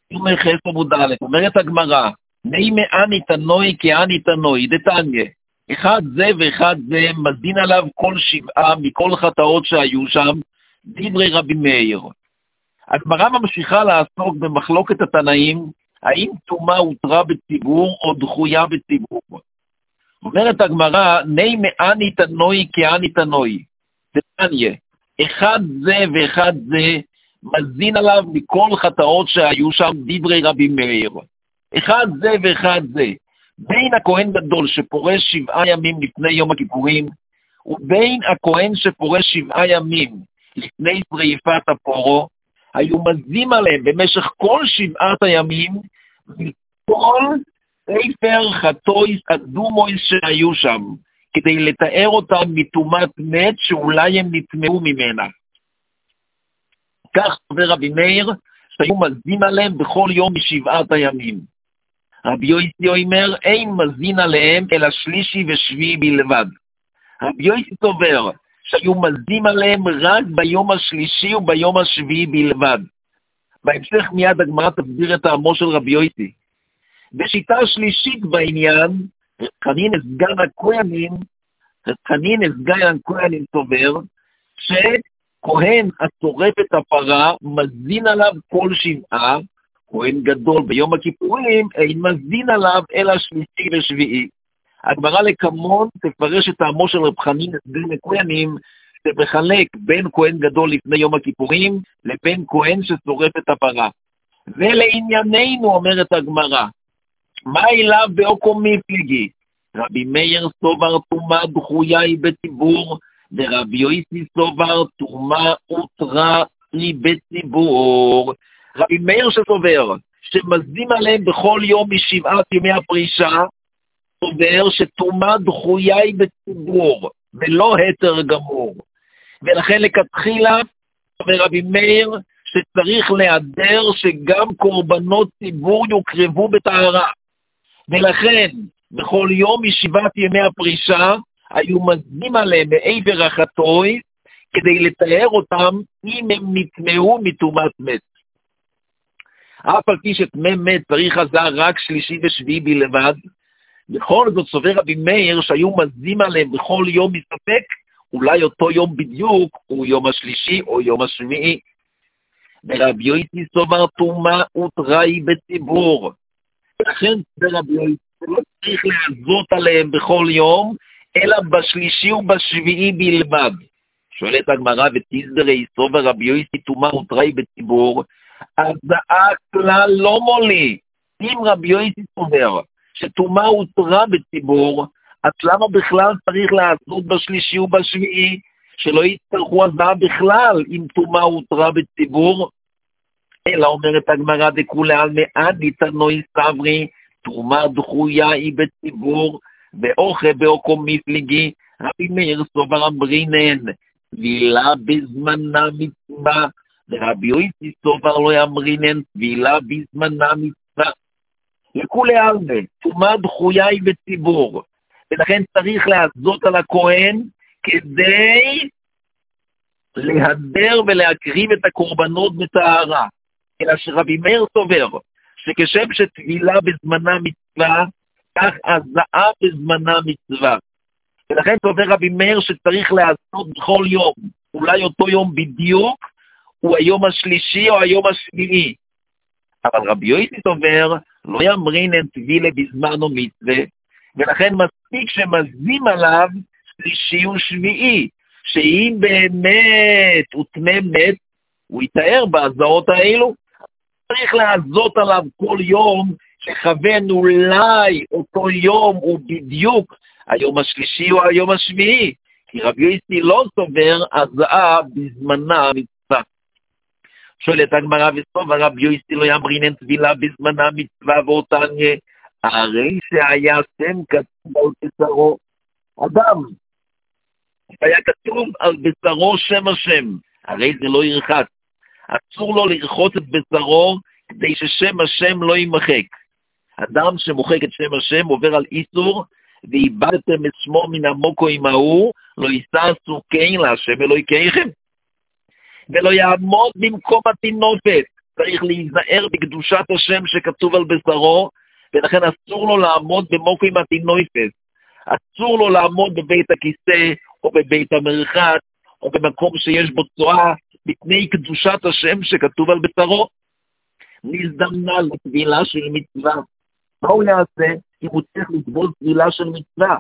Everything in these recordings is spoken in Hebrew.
יומי חס עמוד א', אומרת הגמרא, מי מאני תנוי כאני תנוי, דתניא, אחד זה ואחד זה מזין עליו כל שבעה מכל חטאות שהיו שם, דברי רבי מאיר. הגמרא ממשיכה לעסוק במחלוקת התנאים, האם טומאה הותרה בציבור או דחויה בציבור. אומרת הגמרא, מי מאני תנוי כאני תנוי, דתניא, אחד זה ואחד זה מזין עליו מכל חטאות שהיו שם, דברי רבי מאיר. אחד זה ואחד זה, בין הכהן גדול שפורש 7 ימים לפני יום הכיפורים, ובין הכהן שפורש 7 ימים לפני שריפת הפורו, היו מזים עליהם במשך כל 7 הימים, מכל ספר חטאויס אדומויס שהיו שם, כדי לתאר אותם מטומאת מת שאולי הם נטמעו ממנה. כך אומר רבי מאיר, שהיו מזים עליהם בכל יום מ7 הימים. רבי יוסי אומר, אין מזין עליהם אלא שלישי ושביעי בלבד. רבי יוסי סובר, שהיו מזים עליהם רק ביום השלישי וביום השביעי בלבד. בהמשך מיד הגמרא תסביר את טעמו של רבי יוסי. בשיטה שלישית בעניין, חנינא סגן הכהנים סובר, שכהן השורף את הפרה מזין עליו כל 7, כהן גדול ביום הכיפורים אין מזין עליו אלא שלישי ושביעי. הגמרא לקמון תפרש את טעמו של רב חנינא סגן הכהנים, שמחלק בין כהן גדול לפני יום הכיפורים לבין כהן ששורף את הפרה. ולענייננו אומרת הגמרא, מה אליו באוקו מפליגי? רבי מאיר סובר טומאה דחויה היא בציבור, ורבי יוסי סובר טומאה הותרה היא בציבור. רבי מאיר שסובר שמזים עליהם בכל יום מ7 ימי הפרישה, סובר שטומאה דחויה היא בציבור ולא היתר גמור, ולכן לכתחילה אומר רבי מאיר שצריך להיעדר שגם קורבנות ציבור יוקרבו בטהרה, ולכן בכל יום מ7 ימי הפרישה היו מזים עליהם מעבר החטאויס כדי לתאר אותם אם הם נטמעו מטומאת מת. אף על פי שטמא מת צריך עזר רק שלישי ושביעי בלבד, בכל זאת סובר רבי מאיר שהיו מזים עליהם בכל יום מספק, אולי אותו יום בדיוק הוא יום השלישי או יום השביעי. ורבי יוסי סובר טומאה הותרה היא בציבור, לכן רבי יוסי לא צריך לעזות עליהם בכל יום, אלא בשלישי ובשביעי בלבד. שואלת הגמרא, ותסדרי סובר רבי יוסי טומאה הותרה היא בציבור, אז הכלל לא מולי. אם רבי יוסי סובר שטומאה הותרה בציבור, אז למה בכלל צריך לעשות בשלישי ובשביעי, שלא יצטרכו הזעה בכלל אם טומאה הותרה בציבור? אלא אומרת הגמרא, דכולי עלמא אני תנוי סברי, טומאה דחויה היא בציבור, ואוכל באוקו מפליגי. רבי מאיר סובר אמרינן, טבילה בזמנה מצווה, ורבי יוסי סובר לא אמרינן, טבילה בזמנה מצווה. לכולי עלמא, טומאה דחויה היא בציבור, ולכן צריך לעזות על הכהן כדי להדר ולהקריב את הקורבנות בטהרה. אלא שרבי מאיר סובר שכשם שטבילה בזמנה מצווה, כך הזעה בזמנה מצווה. ולכן סובר רבי מאיר שצריך לעשות בכל יום, אולי אותו יום בדיוק, הוא היום השלישי או היום השביעי. אבל רבי יוסי סובר, לא יאמרינן טבילה בזמן או מצווה, ולכן מספיק שמזים עליו שלישי ושביעי, שאם באמת הוא טמא מת, הוא יתאר בהזעות האלו. צריך לעזות עליו כל יום, שכוון אולי אותו יום הוא בדיוק היום השלישי או היום השביעי, כי רבי יוסי לא סובר הזעה בזמנה מצווה. שואלת הגמרא, וסובר רבי יוסי לא יאמרינן טבילה בזמנה מצווה ואותניה, הרי שהיה שם כתוב על בשרו, אדם, היה כתוב על בשרו שם השם, הרי זה לא ירחץ. אסור לו לרחוץ את בשרו כדי ששם השם לא יימחק. אדם שמוחק את שם השם עובר על איסור, ואיבדתם את שמו מן עמוקו עמהו, לא יששו כן להשם אלוהיכם. ולא יעמוד במקום התינופת, צריך להיזהר בקדושת השם שכתוב על בשרו, ולכן אסור לו לעמוד במוקי מתינויפס. אסור לו לעמוד בבית הכיסא, או בבית המרחץ, או במקום שיש בו צואה, בפני קדושת השם שכתוב על בשרו. נזדמנה לטבילה של מצווה. מה הוא יעשה אם הוא צריך לטבול טבילה של מצווה?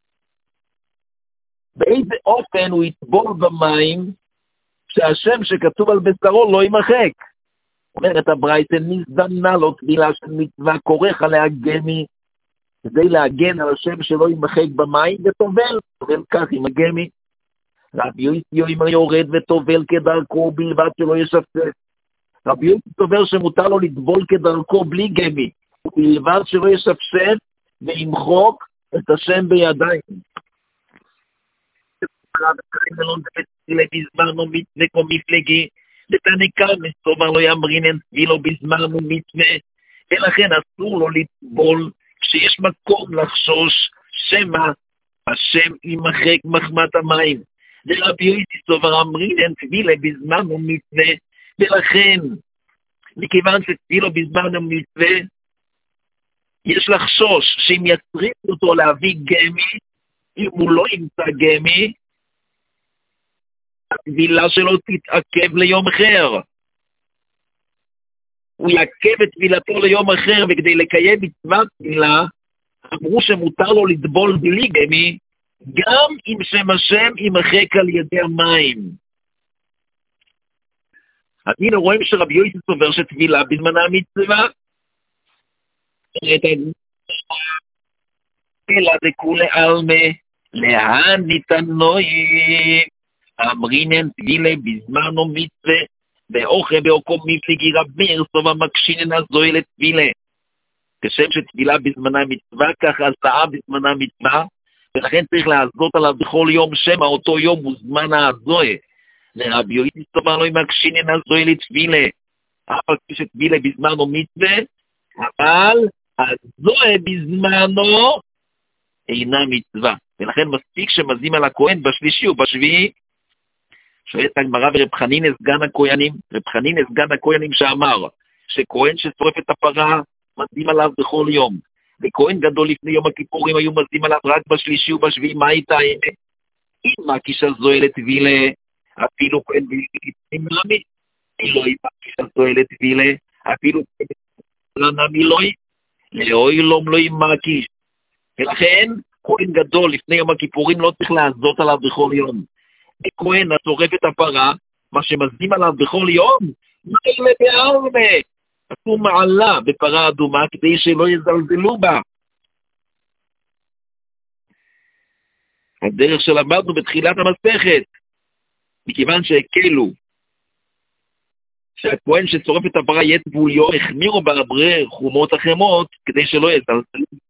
באיזה אופן הוא יטבול במים שהשם שכתוב על בשרו לא יימחק? אומרת הברייתא, נזדמנה לו טבילה של מצווה, כורך עליה גמי, כדי להגן על השם שלא יימחק במים, וטובל כך עם הגמי. רבי יוסי יורד וטובל כדרכו בלבד שלא ישפצף. רבי יוסי סובר שמותר לו לטבול כדרכו בלי גמי, ובלבד שלא ישפשף וימחוק את השם בידיים. בזמנו מצווה כמו מפלגי, לתנקה מסובר לא ימרינן תפילו בזמנו מצווה, ולכן אסור לו לטבול כשיש מקום לחשוש שמא השם ימחק מחמת המים. ורבי יוסי סובר אמרינן תפילה בזמנו מצווה, ולכן מכיוון שתפילו בזמנו מצווה, יש לחשוש שאם יצריך אותו להביא גמי, אם הוא לא ימצא גמי, הטבילה שלו תתעכב ליום אחר. הוא יעכב את טבילתו ליום אחר, וכדי לקיים מצוות טבילה, אמרו שמותר לו לטבול בלי גמי, גם אם שם השם יימחק על ידי המים. אז הנה רואים שרבי יוסי סובר שטבילה בזמנה מצווה, אלא דכולי עלמא לאן ניתנוי אמרינן טבילה בזמנו מצווה ואוכל באוקום מפלגי רבי סובה מקשינן הזוי לטבילה. כשם שטבילה בזמנה מצווה, ככה הסעה בזמנה מצווה, ולכן צריך לעזות עליו בכל יום שמא אותו יום הוא זמן הזוי. לרבי יוסי סובה לא מקשינן הזוי לטבילה, אף על פי שטבילה בזמנו מצווה, אבל הזוי בזמנו אינה מצווה. ולכן מספיק שמזים על הכהן בשלישי ובשביעי. שואלת הגמרא ורב חנינא סגן הכהנים, רב חנינא סגן הכהנים שאמר שכהן ששורף את הפרה מזים עליו בכל יום, וכהן גדול לפני יום הכיפורים היו מזים עליו רק בשלישי ובשביעי. מה הייתה האמת? אם מקיש הזוהה לטבילה, אפילו כהן בלתי לא ימקיש הזוהה לטבילה, אפילו כהן מילוי לאוי לום לא ימקיש. ולכן כהן גדול לפני יום הכיפורים לא צריך לעזות עליו בכל יום. כהן השורף את הפרה, מה שמזים עליו בכל יום, מילא בעלמא, עשו מעלה בפרה אדומה כדי שלא יזלזלו בה. הדרך שלמדנו בתחילת המסכת, מכיוון שהקלו שהכהן ששורף את הפרה יהיה טבול יום, החמירו ברברי חומות החמות כדי שלא יזלזלו.